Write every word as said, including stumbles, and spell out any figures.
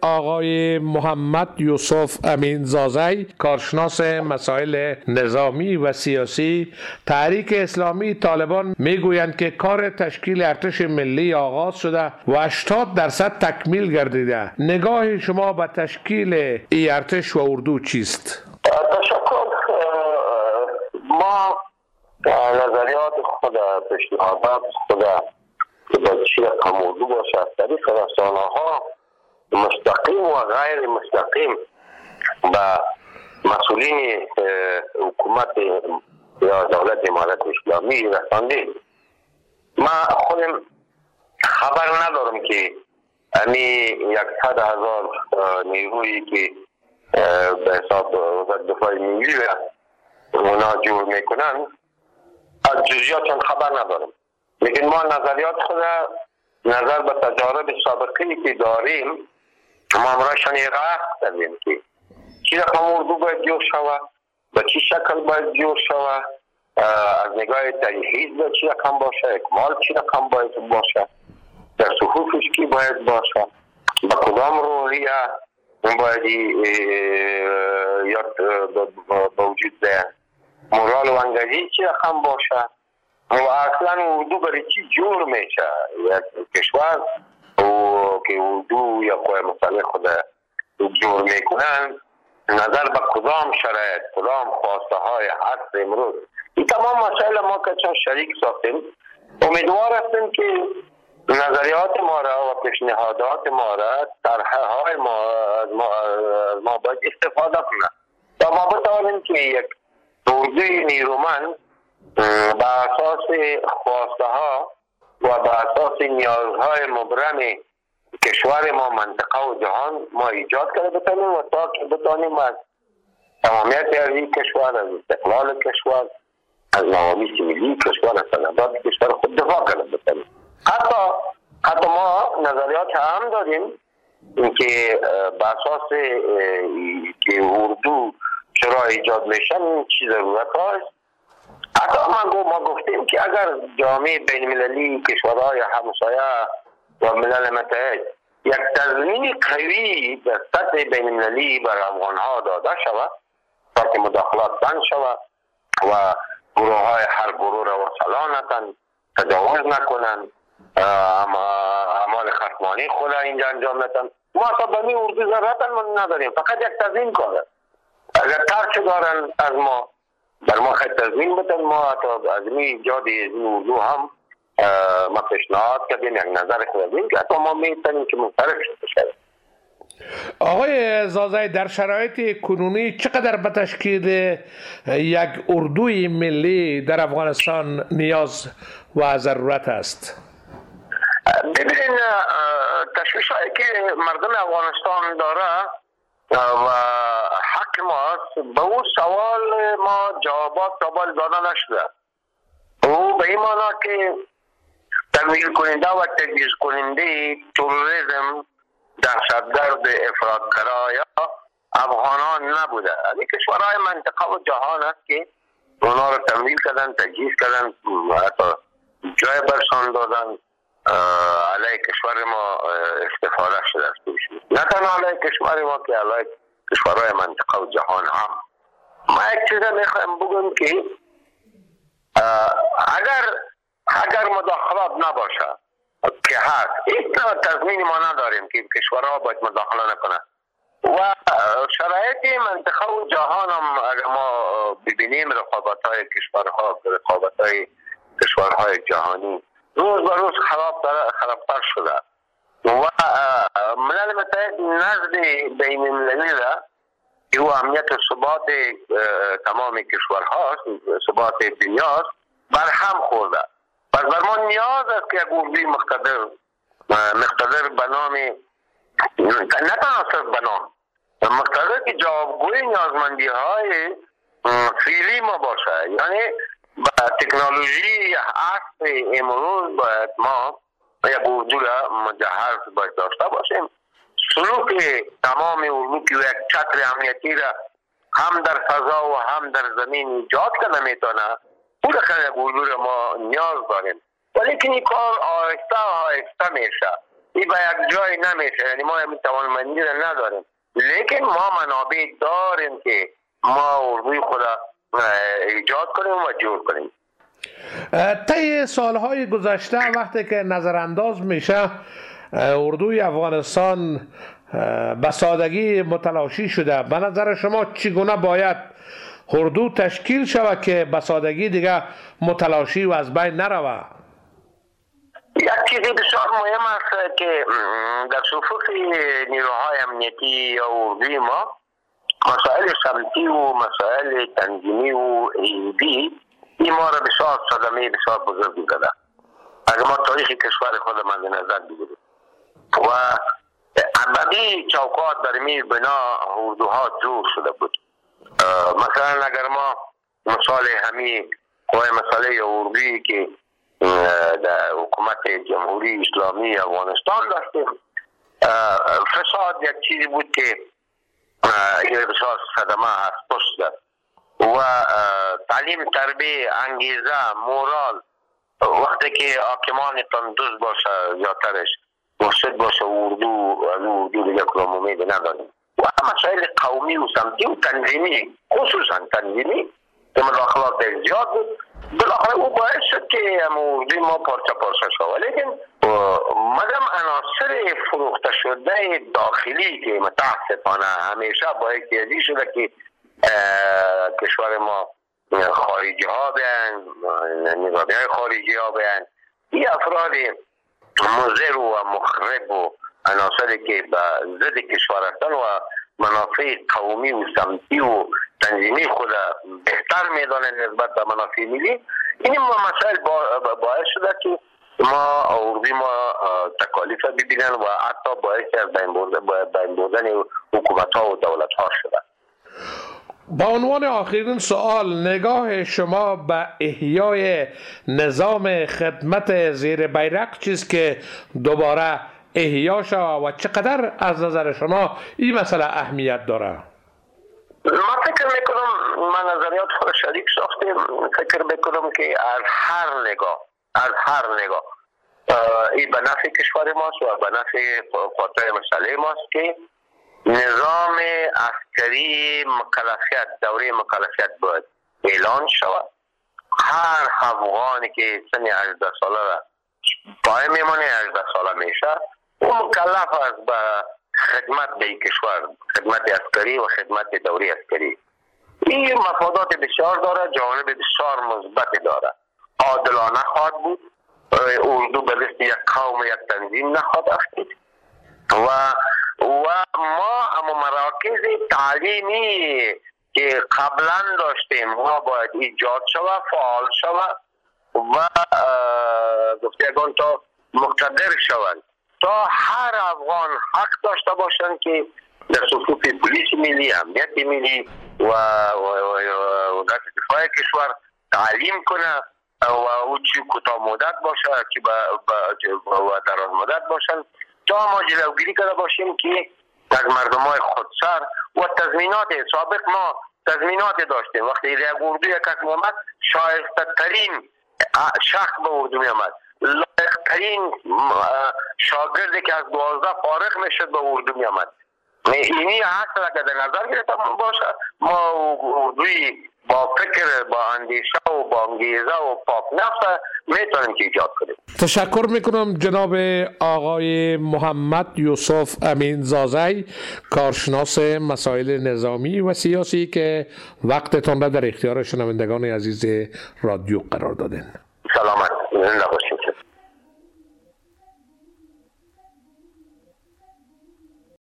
آقای محمد یوسف امینزاده، کارشناس مسائل نظامی و سیاسی تحریک اسلامی طالبان، میگویند که کار تشکیل ارتش ملی آغاز شده و هشتاد درصد تکمیل گردیده. نگاه شما به تشکیل این ارتش و اردو چیست؟ تشکر. ما نظریات خود، پیشنهادات خود که با چی رقم اردو باشه از طریق رسانه ها مستقیم و غیر مستقیم به مسئولین حکومت یا دولت امارت اسلامی رساندیم. ما خودم خبر ندارم که امی یکصد هزار نیرویی که به حساب وزارت دفاع ملی اونا جور میکنن از جزئیاتشون خبر ندارم، لیکن ما نظریات خود نظر به تجارب سابقی که داریم ما امرایشان راه کردیم که چی رقم اردو باید جور شود، به چی شکل باید جور شود، از نگاه تجهیز به چی رقم باشه، اکمال چی رقم باید باشه، در صفوفش کی باید باشه، به کدام روحیه باید یاد به وجود ده، مورال و انگیزی چی رقم باشه و اصلا اردو برای چی جور میشه. یک کشور که اردو یا قوه مسلح خود جور میکنن نظر به کدام شرایط، کدام خواسته های هست امروز، این تمام مسائل ما که چون شریک ساختیم امیدوار هستیم که نظریات ما را و پیشنهادات ما را طرحه های ما ما, ما باید استفاده کنه تا ما بتوانیم که یک اردوی نیرومند به اساس خواسته ها و به اساس نیازهای مبرم کشور ما، منطقه و جهان ما ایجاد کرده بتانیم و تا که بتانیم از تمامیت ارضی کشور، از استقلال کشور، از نوامیس ملی کشور، از سرحدات کشور خود دفاع کرده بتانیم. حتی حتی ما نظریات هم داریم اینکه به اساس که اردو چرا ایجاد میشن چی ضرورت هست. حتی ما ما گفتیم که اگر جامعه بین المللی، کشورهای همسایه و ملل متحد یک تضمین قوی در سطح بین المللی بر افغانها داده شود تا که مداخلات بند شود و گروه های هر گروه را وصلا نکنند، تجاوز نکنند، اعمال خصمانه خود اینجا انجام ندن. ما تا بنی اردو ضرورت نداریم، فقط یک تضمین کنند. اگر ترک دارن از ما در ما خیلی تضمین بدن، ما حتی از می ایجاد این اردو هم ما پیشنهاد کردیم، یک نظر خودیم که حتی ما میتونیم که منصرف شد. آقای زازای، در شرایط کنونی چقدر به تشکیل یک اردوی ملی در افغانستان نیاز و ضرورت است؟ ببینید تشویش هایی که مردم افغانستان داره و حق ماست، به اون سوال ما جوابات سوال داده نشده. او به این معنا که تمویل کننده و تجهیز کننده تروریسم، دهشتگرد، افراطگرا یا افغانان نبوده. این کشورهای منطقه و جهان است که اونا رو تمویل کردن، تجهیز کردن، حتی جای برسان دادن، علیه کشور ما استفاده شده است. نه تنها علیه کشور ما که علیه کشورهای منطقه و جهان هم. ما یک چیز میخوایم بگم که اگر اگر مداخلات نباشه که هست، هیچ تضمین ما نداریم که کشورها باید مداخله نکنه و شرایط منطقه و جهان هم اگر ما ببینیم رقابت های کشورها، رقابت های کشورهای جهانی روز به روز خرابتر شده و ملل متحد نزد بین المللی را که او امنیت و ثبات تمام کشورهاست، ثبات دنیاست، برهم خورده. پس بر ما نیاز است که یک اردوی مقتدر مقتدر به نام، نه تنها صرف به نام، مقتدر که جوابگوی نیازمندی های فعلی ما باشه. یعنی با تکنولوژی عصر امروز باید ما یک اردو را مجهز باید داشته باشیم. سلوک تمام اردو که یک چتر امنیتی را هم در فضا و هم در زمین ایجاد کنه میتونه، پول خیلی یک اردو را ما نیاز داریم. ولی که این کار آهسته آهسته میشه این به یک جای نمیشه، یعنی ما همین توانمندی را نداریم، لیکن ما منابع داریم که ما اردوی خود ایجاد کنیم و جور کنیم. طی سالهای گذشته وقتی که نظرانداز میشه اردوی افغانستان به سادگی متلاشی شده، به نظر شما چگونه باید اردو تشکیل شود که به سادگی دیگه متلاشی و از بین نرود؟ یک چیزی بسیار مهم است که در صفوف نیروهای امنیتی یا اردوی ما مسائل سمتی و مسائل تنظیمی و ایدی این ما را بسیار صدمه بسیار بزرگی داده. اگر ما تاریخ کشور خود مد نظر بگیریم و ابدی چوکات در می بنا اردوها جور شده بود. مثلا اگر ما مثال همین قوای مسئله اردویی که در حکومت جمهوری اسلامی افغانستان داشتیم، فساد یک چیزی بود که این بسیار صدمه هست پشت داد و تعلیم تربیه انگیزه مورال وقتی که حاکمانتان دوست باشه زیادترش مرشد باشه اردو اردو دیگه کدام امید نداریم و مسائل قومی و سمتی و تنظیمی خصوصا تنظیمی که مداخلات در زیاد بود بالاخره او باعث شد که اردوی ما پارچه پارچه شد. لیکن مدام عناصر فروخته شده داخلی که متاسفانه همیشه با احتیاجی شده که کشور ما خارجی ها بیان، نظامی های خارجی ها بیان، این افراد مضر و مخرب و عناصری که به ضد کشور هستند و منافع قومی و سمتی و تنظیمی خود بهتر میدانند نسبت به منافع ملی، این مسائل باعث شده که ما اردوی ما تکالیف ببینن و حتی باعث از بین بردن حکومت ها و دولت ها شده. با عنوان آخرین سوال، نگاه شما به احیای نظام خدمت زیر بیرق چیست که دوباره احیا شود و چقدر از نظر شما این مسئله اهمیت داره؟ ما فکر میکنم، من نظریات خود شریک ساختیم، فکر میکنم که از هر نگاه از هر نگاه این به نفع کشور ماست و به نفع قوای مسئله ماست که نظام عسکری مکلفیت دوره مکلفیت باید اعلان شود. هر افغانی که سن هجده ساله را پای میمانه هجده ساله میشه او مکلف است به خدمت به کشور، خدمت عسکری و خدمت دوره عسکری. این مفادات بسیار داره، جوانب بسیار مثبت داره. عادلانه خواهد بود، اردو به دست یک قوم یک تنظیم نخواهد افتید و و ما اما مراکز تعلیمی که قبلا داشتیم ما باید ایجاد شود، فعال شود و گفتگان تا مقتدر شوند تا هر افغان حق داشته باشند که در صفوف پلیس ملی، امنیت ملی و وزارت دفاع کشور تعلیم کنه و او چی کوتاه مدت باشه که و دراز مدت باشند تا ما جلوگیری کرده باشیم که از مردم های خودسر و تضمینات سابق ما تضمینات داشتیم. وقتی یک اردو یک کس می آمد شایسته ترین شخص به اردو می آمد، لایق ترین شاگردی که از دوازده فارغ می شد به اردو می آمد. اینی اصلا اگر در نظر گرفته باشه ما اردوی با فکر، با اندیشه و با انگیزه و پاک نفس میتونیم که ایجاد کنیم. تشکر میکنم جناب آقای محمد یوسف امین زازی، کارشناس مسائل نظامی و سیاسی که وقتتان را در اختیار شنوندگان عزیز رادیو قرار دادین. سلامت.